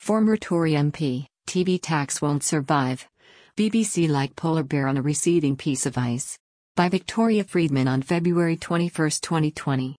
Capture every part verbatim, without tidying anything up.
Former Tory M P, T V tax won't survive. B B C like polar bear on a receding piece of ice. By Victoria Friedman on February twenty-first, twenty twenty.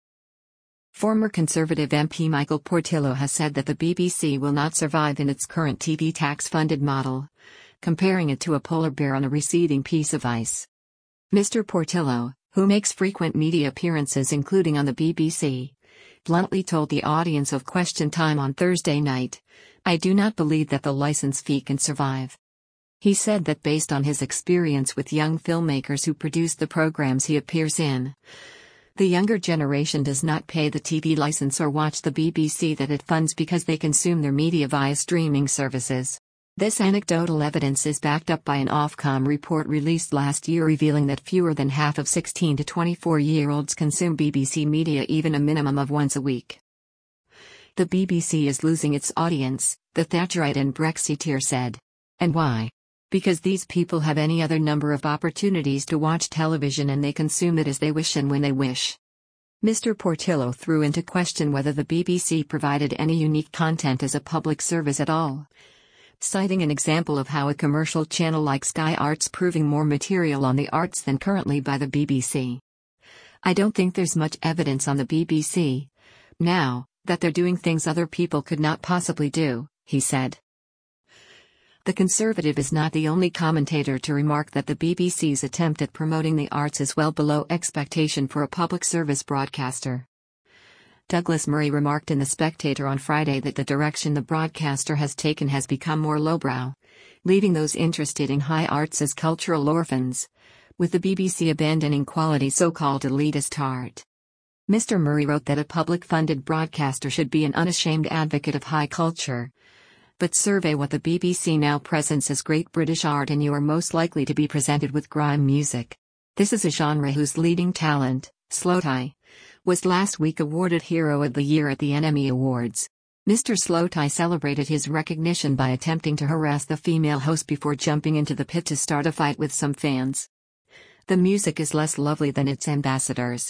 Former Conservative M P Michael Portillo has said that the B B C will not survive in its current T V tax-funded model, comparing it to a polar bear on a receding piece of ice. Mister Portillo, who makes frequent media appearances including on the B B C, bluntly told the audience of Question Time on Thursday night, "I do not believe that the license fee can survive." He said that based on his experience with young filmmakers who produce the programs he appears in, the younger generation does not pay the T V license or watch the B B C that it funds because they consume their media via streaming services. This anecdotal evidence is backed up by an Ofcom report released last year revealing that fewer than half of sixteen to twenty-four-year-olds consume B B C media even a minimum of once a week. The B B C is losing its audience, the Thatcherite and Brexiteer said. And why? Because these people have any other number of opportunities to watch television and they consume it as they wish and when they wish. Mister Portillo threw into question whether the B B C provided any unique content as a public service at all, citing an example of how a commercial channel like Sky Arts proving more material on the arts than currently by the B B C. "I don't think there's much evidence on the B B C now that they're doing things other people could not possibly do," he said. The Conservative is not the only commentator to remark that the B B C's attempt at promoting the arts is well below expectation for a public service broadcaster. Douglas Murray remarked in The Spectator on Friday that the direction the broadcaster has taken has become more lowbrow, leaving those interested in high arts as cultural orphans, with the B B C abandoning quality so-called elitist art. Mister Murray wrote that a public-funded broadcaster should be an unashamed advocate of high culture. But survey what the B B C now presents as great British art and you are most likely to be presented with grime music. This is a genre whose leading talent, Slowthai, was last week awarded Hero of the Year at the N M E Awards. Mister Slowthai celebrated his recognition by attempting to harass the female host before jumping into the pit to start a fight with some fans. The music is less lovely than its ambassadors.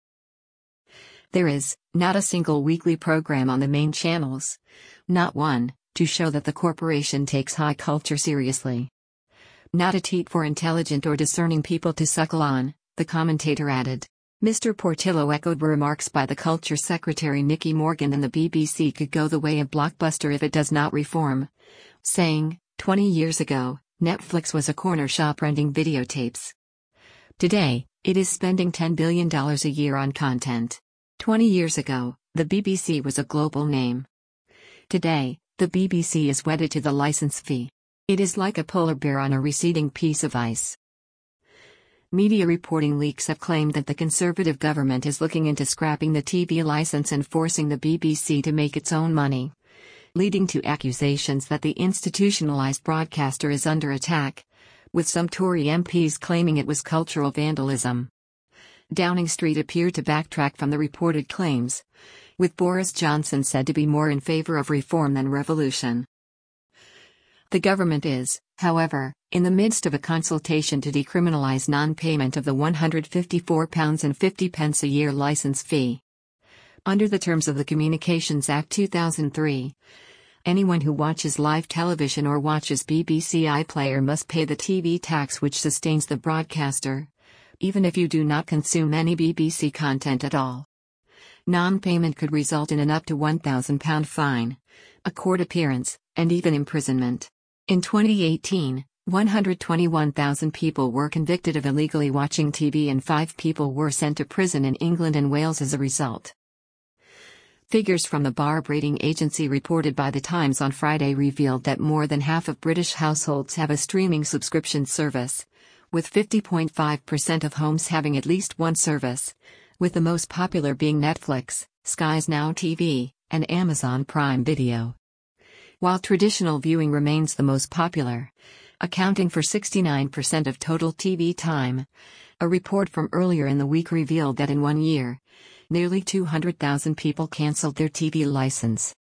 There is not a single weekly program on the main channels, not one, to show that the corporation takes high culture seriously. Not a teat for intelligent or discerning people to suckle on, the commentator added. Mister Portillo echoed remarks by the Culture Secretary Nicky Morgan and the B B C could go the way of Blockbuster if it does not reform, saying, twenty years ago, Netflix was a corner shop renting videotapes. Today, it is spending ten billion dollars a year on content. twenty years ago, the B B C was a global name. Today, the B B C is wedded to the license fee. It is like a polar bear on a receding piece of ice. Media reporting leaks have claimed that the Conservative government is looking into scrapping the T V license and forcing the B B C to make its own money, leading to accusations that the institutionalized broadcaster is under attack, with some Tory M Ps claiming it was cultural vandalism. Downing Street appeared to backtrack from the reported claims, with Boris Johnson said to be more in favor of reform than revolution. The government is, however, in the midst of a consultation to decriminalise non-payment of the one hundred fifty-four pounds fifty a year licence fee. Under the terms of the Communications Act two thousand three, anyone who watches live television or watches B B C iPlayer must pay the T V tax which sustains the broadcaster, even if you do not consume any B B C content at all. Non-payment could result in an up to one thousand pound fine, a court appearance, and even imprisonment. In twenty eighteen, one hundred twenty-one thousand people were convicted of illegally watching T V and five people were sent to prison in England and Wales as a result. Figures from the Barb rating agency reported by The Times on Friday revealed that more than half of British households have a streaming subscription service, with fifty point five percent of homes having at least one service, with the most popular being Netflix, Sky's Now T V, and Amazon Prime Video. While traditional viewing remains the most popular, accounting for sixty-nine percent of total T V time, a report from earlier in the week revealed that in one year, nearly two hundred thousand people canceled their T V license.